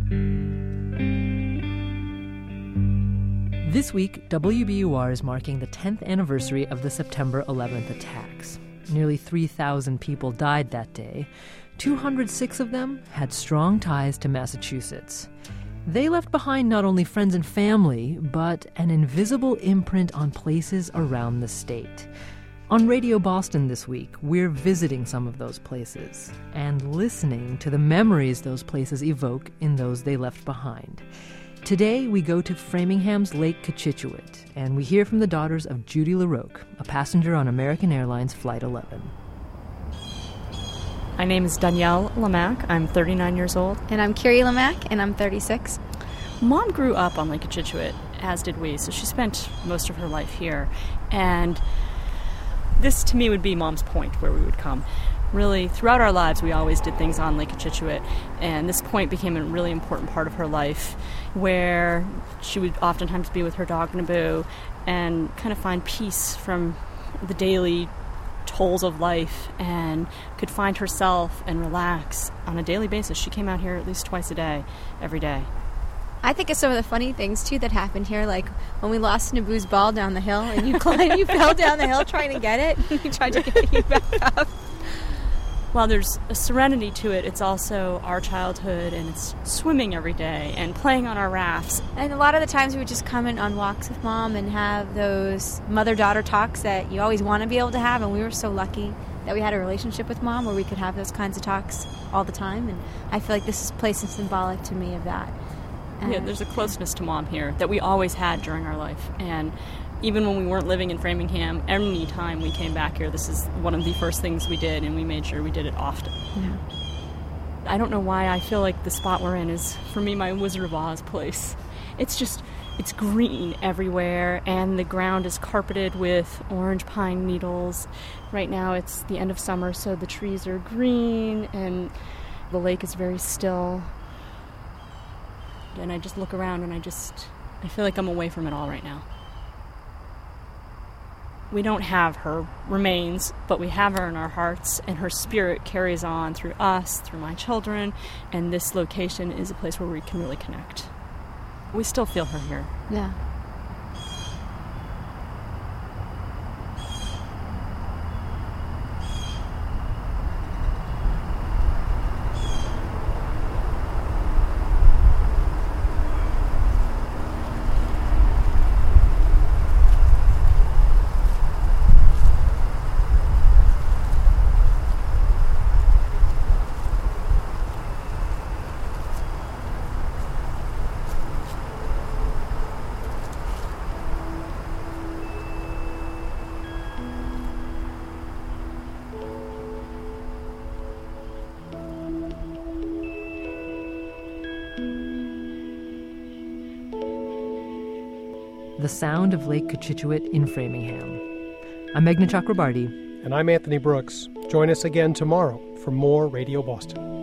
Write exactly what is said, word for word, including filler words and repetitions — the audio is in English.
This week, W B U R is marking the tenth anniversary of the September eleventh attacks. Nearly three thousand people died that day. two hundred six of them had strong ties to Massachusetts. They left behind not only friends and family, but an invisible imprint on places around the state. On Radio Boston this week, we're visiting some of those places and listening to the memories those places evoke in those they left behind. Today, we go to Framingham's Lake Cochituate, and we hear from the daughters of Judy LaRoque, a passenger on American Airlines Flight eleven. My name is Danielle Lamack. I'm thirty-nine years old. And I'm Carrie Lamack, and I'm thirty-six. Mom grew up on Lake Cochituate, as did we, so she spent most of her life here. And this, to me, would be Mom's point where we would come. Really, throughout our lives, we always did things on Lake Cochituate, and this point became a really important part of her life, where she would oftentimes be with her dog Naboo and kind of find peace from the daily tolls of life and could find herself and relax on a daily basis. She came out here at least twice a day, every day. I think of some of the funny things, too, that happened here, like when we lost Naboo's ball down the hill, and you climbed, you fell down the hill trying to get it, and we tried to get you back up. While there's a serenity to it, it's also our childhood, and it's swimming every day and playing on our rafts. And a lot of the times we would just come in on walks with Mom and have those mother-daughter talks that you always want to be able to have, and we were so lucky that we had a relationship with Mom where we could have those kinds of talks all the time, and I feel like this place is symbolic to me of that. And yeah, there's a closeness to Mom here that we always had during our life, and even when we weren't living in Framingham, any time we came back here, this is one of the first things we did, and we made sure we did it often. Yeah. I don't know why I feel like the spot we're in is, for me, my Wizard of Oz place. It's just, it's green everywhere, and the ground is carpeted with orange pine needles. Right now it's the end of summer, so the trees are green, and the lake is very still. And I just look around, and I just, I feel like I'm away from it all right now. We don't have her remains, but we have her in our hearts, and her spirit carries on through us, through my children, and this location is a place where we can really connect. We still feel her here. Yeah. The sound of Lake Cochituate in Framingham. I'm Meghna Chakrabarty. And I'm Anthony Brooks. Join us again tomorrow for more Radio Boston.